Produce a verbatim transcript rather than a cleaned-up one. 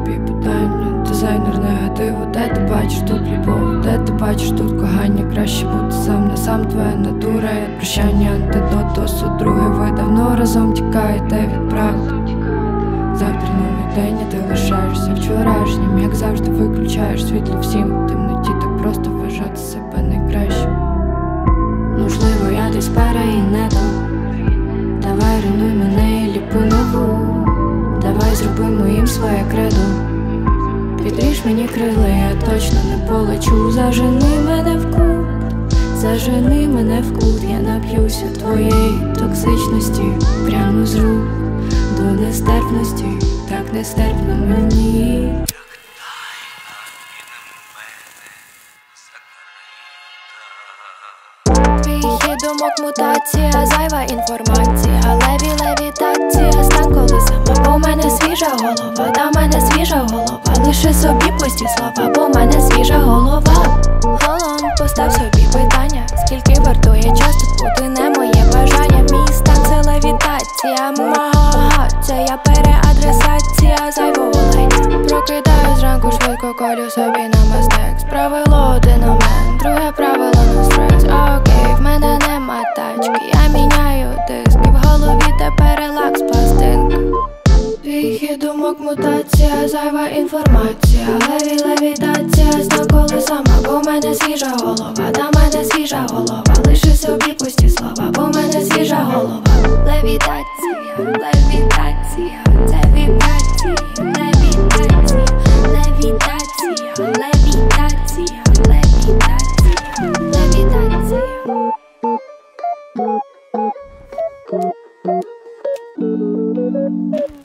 собі питання. Дизайнер негативу, де ти бачиш тут любов, де ти бачиш тут кохання? Краще бути сам на сам, твоя натура є прощання, антидот, досуд, другий ви давно разом тікаєте від правди. Завтра новий день, і ти лишаєшся вчорашнім, як завжди виключаєш світло всім. В темноті так просто вважати себе найкращим. Можливо, я десь пара і не то. Давай руйнуй мене і ліпи нову. Давай зроби моїм своє кредо. Підріж мені крила, я точно не полечу. Зажени мене в кут, зажени мене в кут. Я нап'юся твоєї токсичності прямо з рук до нестерпності, так нестерпно мені. Твій думок мутація, зайва інформація, леві левітація, стан коли сама. Бо в мене свіжа голова, та в мене свіжа голова. Лише собі пусті слова, бо в мене свіжа голова. Голом, постав собі питання, скільки вартує час тут бути, не моє бажання. Мій стан це левітація, мага, це я переадресація зайвого лайна. Прокидаю зранку швидко, колю собі на мастекс. Правило один момент, друге правило на стрес. Окей, в мене нема тачки, я міняю диски. В голові тепер релакс пластинка. Твій думок мутація, зайва інформація, леві левітація, стан коли сама. Бо в мене свіжа голова, та в мене свіжа голова. Лише собі пусті слова, бо в мене свіжа голова. Левітація, левітація, це вібрація, левітація, левітація, левітація, левітація, левітація.